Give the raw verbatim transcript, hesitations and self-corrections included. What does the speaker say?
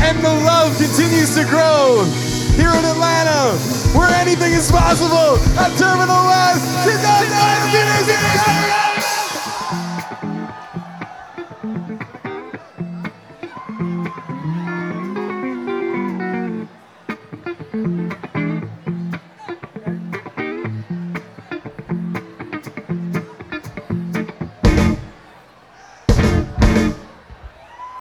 and the love continues to grow here in Atlanta, where anything is possible at Terminal X.